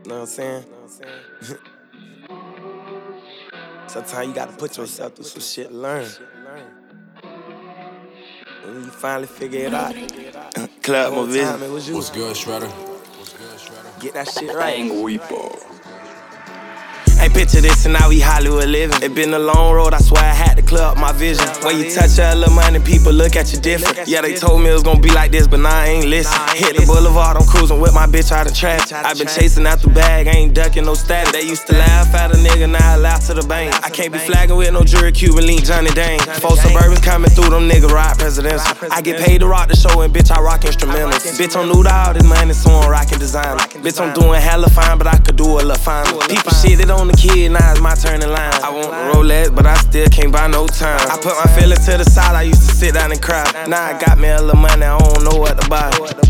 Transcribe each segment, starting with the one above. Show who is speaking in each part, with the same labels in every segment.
Speaker 1: Know what I'm saying? Sometimes you gotta put yourself through some shit to learn. When you finally figure it out, Club Movision.
Speaker 2: What's good, Shredder?
Speaker 1: Get that shit right. Ain't picture this and now we Hollywood living. It been a long road, I swear I had to clear up my vision. When you touch a little money, people look at you different. Yeah, they told me it was gonna be like this, but now I ain't listen. Hit the boulevard, I'm cruising with my bitch out of traffic. I been chasing out the bag, I ain't ducking no static. They used to laugh at a nigga, now I laugh to the bank. I can't be flagging with no jury, Cuban link, Johnny Dane. 4 Suburbans coming through, them niggas ride presidential. I get paid to rock the show and bitch, I rock instrumentals. Bitch, I'm new to all this money, so I'm rocking designer. Bitch, I'm doing hella fine, but I could do a little finer. People shitted on the kid, now it's my turn in line. I want a Rolex, but I still can't buy no time. I put my feelings to the side, I used to sit down and cry. Now I got me a little money, I don't know what to buy.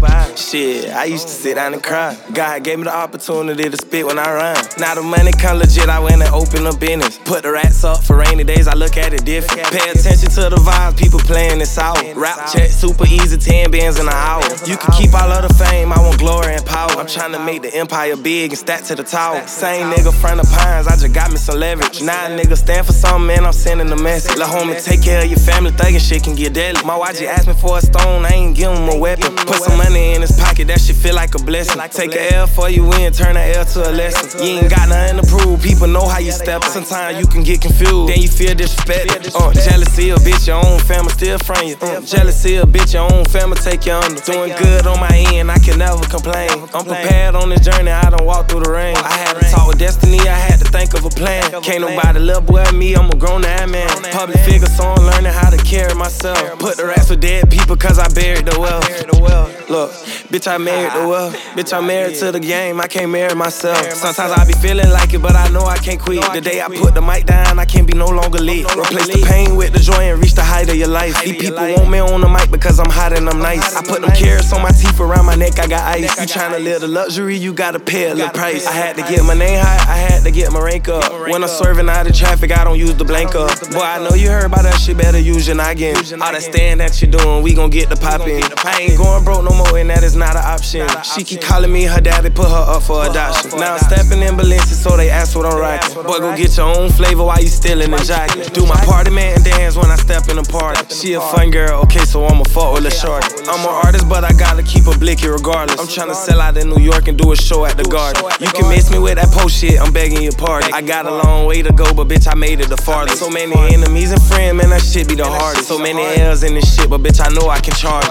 Speaker 1: Shit, I used to sit down and cry. God gave me the opportunity to spit when I rhyme. Now the money come legit, I went and opened a business. Put the rats up for rainy days, I look at it different. Pay attention to the vibes, people playing this out. Rap check, super easy, 10 bands in an hour. You can keep all of the fame, I want glory and power. I'm trying to make the empire big and stack to the tower. Same nigga front of pines, I just got me some leverage. Now nigga stand for something, man, I'm sending a message. Lil' homie, take care of your family, thuggin' shit can get deadly. My YG asked me for a stone, I ain't give him a weapon. Put some money in his pocket, that shit feel like a blessing. Take a L for you win, turn a L to a lesson. You ain't got nothing to prove, people know how you step. Sometimes you can get confused, then you feel disrespected. Jealousy of bitch, your own family still from you. Jealousy of bitch, your own family take you under. Doing good on my end, I can never complain. I'm prepared on this journey, I done walked through the rain. I had to talk with destiny, I had to think of a plan. Can't nobody little boy me, I'm a grown ass man. Public figure, so I'm learning how to carry myself. Put the rats with dead people, cause I buried the wealth. Look, bitch, I married the wealth. Bitch, I'm married to the game, I can't marry myself. Sometimes I be feeling like it, but I know I can't quit. The day I put the mic down, I can't be no longer lit. Replace the pain with the joy and reach the height of your life. These people want me on the mic because I'm hot and I'm nice. I put them carrots on my teeth, around my neck, I got ice. You tryna live the luxury, you gotta pay a little price. I had to get my name high, I had to get my rank up. When I'm swerving out of traffic, I don't use the blank up. Boy, I know you heard about that shit, better use your noggin. All that stand that you doing, we gon' get the poppin'. I ain't going broke no more, and that is not an option. She keep calling me her daddy, put her up for adoption. Now I'm stepping in Balenciaga, so they ask what I'm rockin'. Boy, go get your own flavor while you still in the jacket. Do my party man and dance when I step in the party. She a fun girl, okay, so I'ma fuck with a shorty. I'm an artist, but I gotta keep a blicky regardless. I'm tryna sell out in New York and do a show at the Garden. You can miss me with that post shit, I'm begging your pardon. I got a long way to go, but bitch, I made it the farthest. So many enemies and friends, man, that shit be the hardest. So many L's in this shit, but bitch, I know I can charge.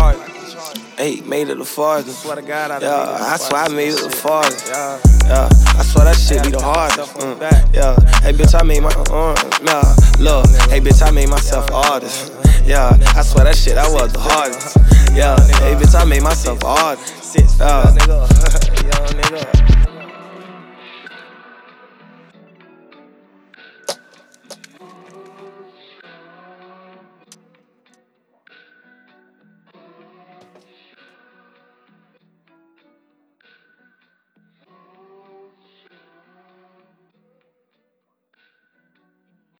Speaker 1: Hey, made it the farthest. Yeah, I swear I made it the farthest. Yeah, I swear that shit be the hardest. Yeah, hey bitch, I made my look, hey bitch, I made myself artist. Yeah, I swear that shit, that was the hardest. Yeah, hey bitch, I made myself artist. Yeah.